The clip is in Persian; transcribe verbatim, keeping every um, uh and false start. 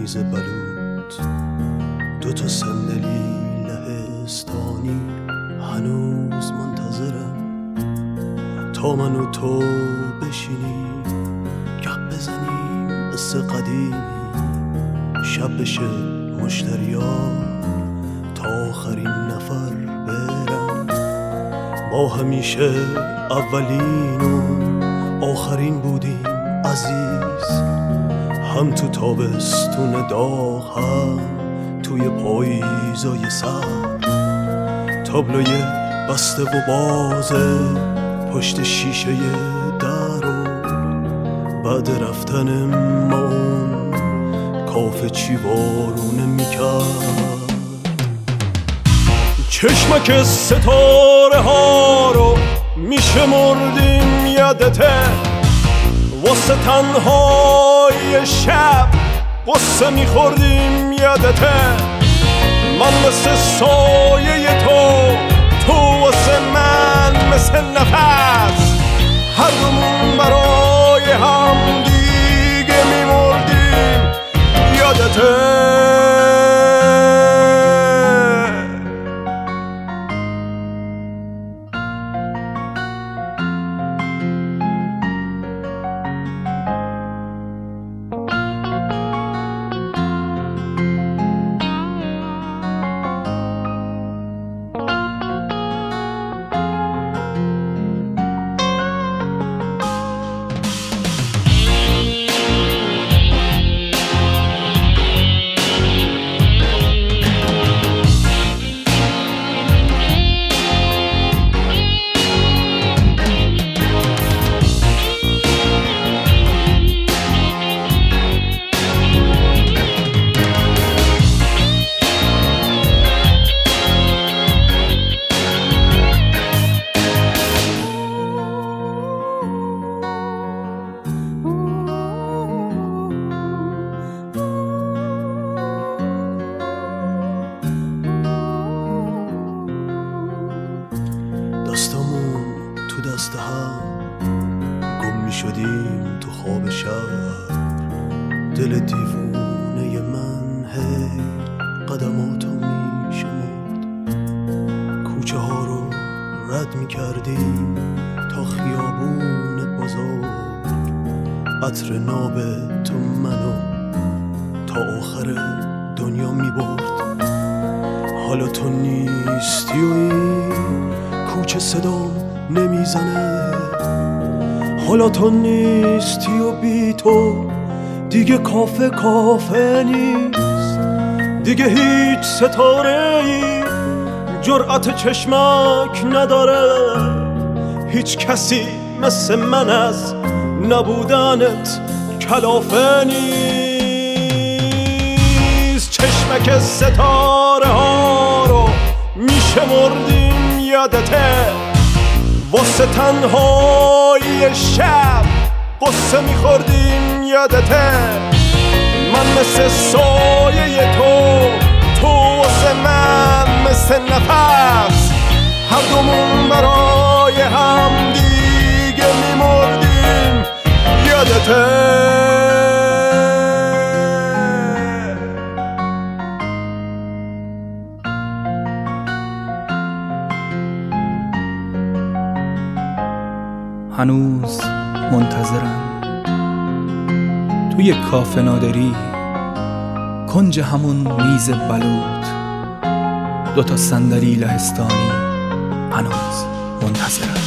میز بلوط، دو تا صندلی لهستانی هنوز منتظرم تا من و تو بشینیم گپ بزنیم قصه قدیمی، شب بشه مشتریا تا آخرین نفر برم. ما همیشه اولین و آخرین بودیم عزیز، هم تو تابستون داغ هم توی پاییزای سرد. تابلوی بسته و بازه پشت شیشه در و بعد رفتن ما اون کافه چی وارونه میکرد. چشمک ستاره ها رو میشمردیم یادته، واسه تنهای شب قصه میخوردیم یادته. من مثل سایه تو، تو واسه من مثل نفس، هر دومون برای هم دیگه میمردیم یادته. دستامون تو دست هم گم می شدیم تو خواب شب. دل دیوونه من هی قدماتو می شمرد، کوچه ها رو رد می کردیم تا خیابون بزرگ. عطر ناب تو منو تا آخر دنیا می برد. حالا تو نیستی و این کوچه صدام نمیزنه، حالا تو نیستی و بی تو دیگه کافه کافه نیست. دیگه هیچ ستاره ای جرأت چشمک نداره، هیچ کسی مثل من از نبودنت کلافه نیست. چشمک ستاره ها رو میشمردیم یادته، واسه تنهای شب قصه میخوردیم یادته. من مثل سایه تو، تو واسه من مثل نفس، هر دومون برای هم دیگه میمردیم یادته. هنوز منتظرم توی کافه نادری، کنج همون میز بلوط، دوتا صندلی لهستانی هنوز منتظرم.